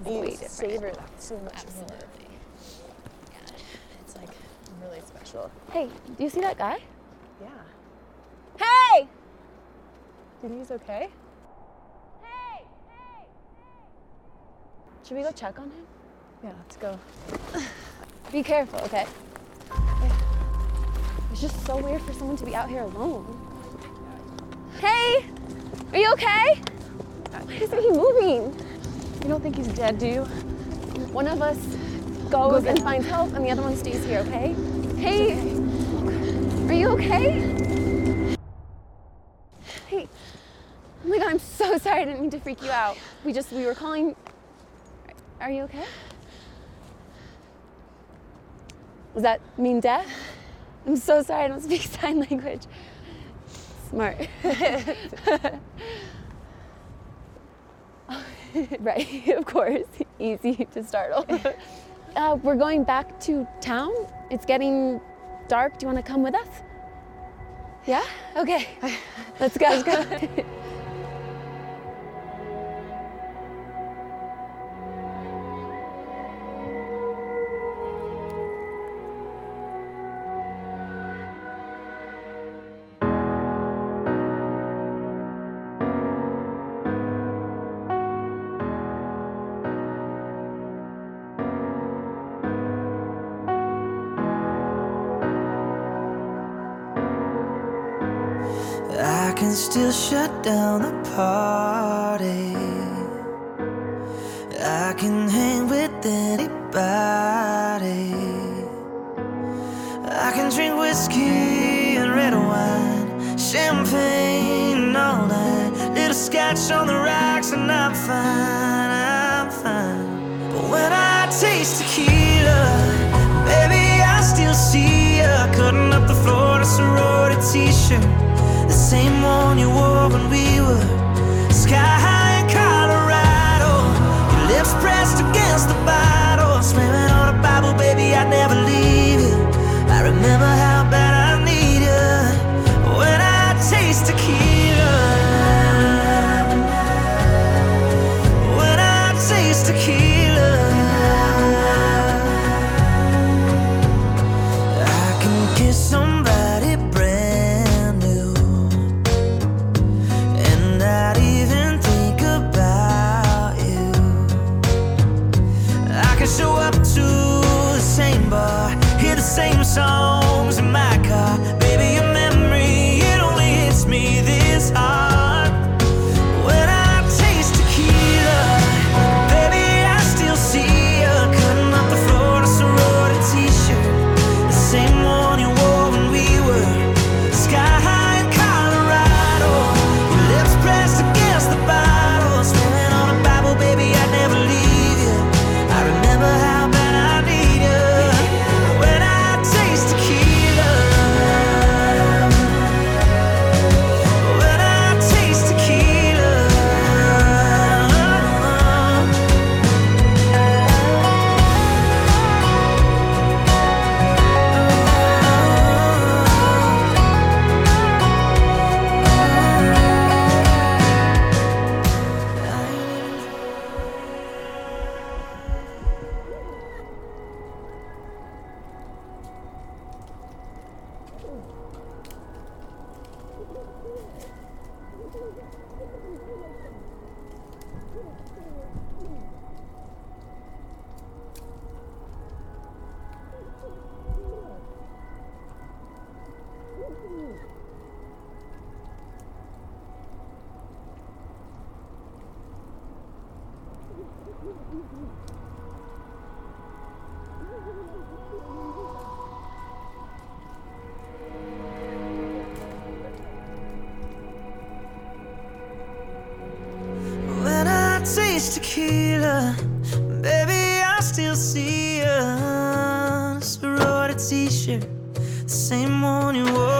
You way different. savor that so much more. Absolutely. Yeah, it's like, Really special. hey, do you see that guy? Yeah. Hey! Do you think he's okay? Hey! Should we go check on him? Yeah, let's go. Be careful, okay? It's just so weird for someone to be out here alone. Hey! Are you okay? Why isn't he moving? You don't think he's dead, do you? One of us goes and finds help, and the other one stays here, okay? Hey! Are you okay? Hey! Oh my god, I'm so sorry. I didn't mean to freak you out. We were calling. Are you okay? Does that mean death? I'm so sorry, I don't speak sign language. Smart. Right, of course. Easy to startle. We're going back to town. It's getting dark. Do you want to come with us? Yeah? Okay. Let's go. Let's go. I can still shut down the party. I can hang with anybody. I can drink whiskey and red wine, champagne all night, little scotch on the rocks, and I'm fine, I'm fine. But when I taste tequila, baby, I still see ya cutting up the Florida sorority t-shirt, the same one you wore when we were sky high in Colorado. Your lips pressed against the bottle, slamming on a Bible, baby, I'd never leave you. I remember how bad I need you when I taste tequila. When I taste tequila, I can kiss somebody brand new and not even think about you. I can show up to the same bar, hear the same songs in my car. Baby, your memory, it only hits me this hard. When I taste tequila, baby, I still see ya cutting up the Florida sorority t-shirt, the same one you wore when we were sky high in Colorado. Your lips pressed against the bottle, swimming on a Bible, baby, I'd never leave you. I remember how bad I need you when I taste tequila. When I taste tequila. When I taste tequila, baby, I still see ya. Sorority t-shirt, the same one you wore